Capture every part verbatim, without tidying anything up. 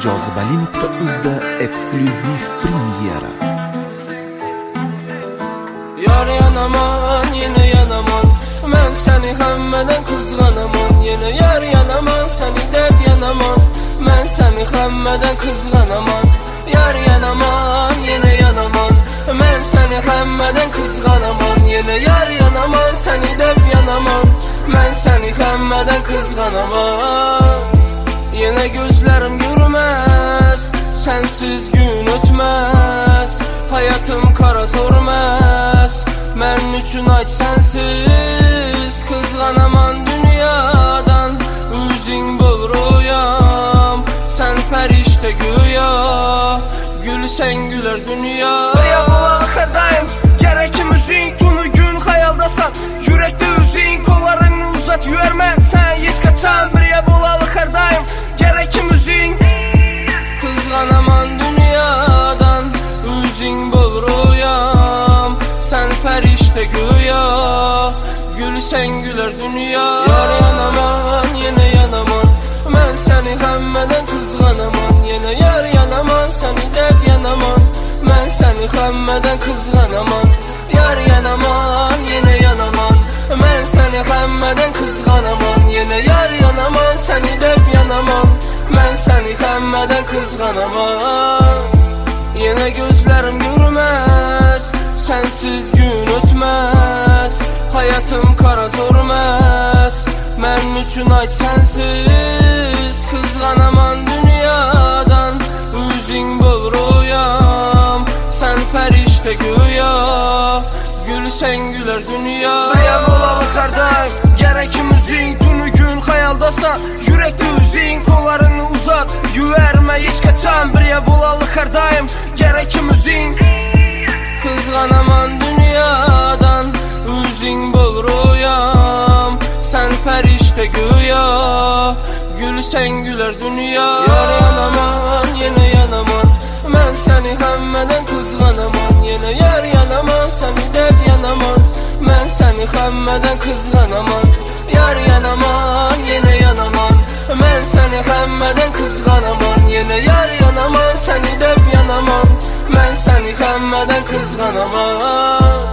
jozibali nuqta uzda eksklyuziv premyera. Yar yanaman, yine yanaman, men seni hammadan qizg'anaman. Yine yar yanaman, seni deb yanaman, men seni hammadan qizg'anaman. Yar yanaman, yine yanaman, men seni hammadan qizg'anaman. Yine yar yanaman, seni deb yanaman, men seni hammadan qizg'anaman. Yine gözlerim görmez, sensiz gün ötmez, hayatım kara zormez, men üçün ayt sensiz kızganaman dünyadan, üzün bol royam, sen ferişte güya, gülsen güler dünya. Ya bu ahırdayım, gerekim üzün, tunu gün hayaldasan, yürekte üzün, kollarını uzat yüermen, sen hiç kaçan bir ya bu ahırdayım. Gerekim üzün, kızganaman dünyadan, üzün bol royam, sen ferişte güya, gülsen güler dünya. Yar yanaman, yine yanaman, men seni hammadan qizg'anaman. Yine yar yanaman, seni deb yanaman, men seni hammadan qizg'anaman. Yar yanaman, yine yanaman, men seni hammadan qizg'anaman. Yine yar yanaman, seni deb yanaman, men seni hammadan qizg'anaman. Yine gözlerim görmez, sensiz gün ötmez, hayatım kara zormez, men üçün ayt sensiz kızganaman dünyadan, üzün bol royam, sen ferişte güya, gülsen güler dünya. Beyan olalı kardayım, gerekim üzün, tunu gün hayaldasan, yürekli üzün, kollarını uzat, yüverme hiç kaçan bir ya bolalı kardayım. Gerekim üzün, kızganaman dünyadan, üzün bol royam, sen ferişte güya, gülsen güler dünya. Yar yanaman, yine yanaman, men seni hammadan qizg'anaman. Yine yar yanaman, seni deb yanaman, men seni hammadan qizg'anaman. Yar yanaman, yine yanaman, men seni hammadan qizg'anaman. Yine yar yanaman, seni deb yanaman, men seni hammadan qizg'anaman.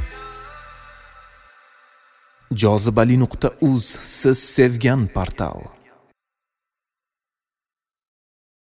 jozibali nuqta uz siz sevgan portal.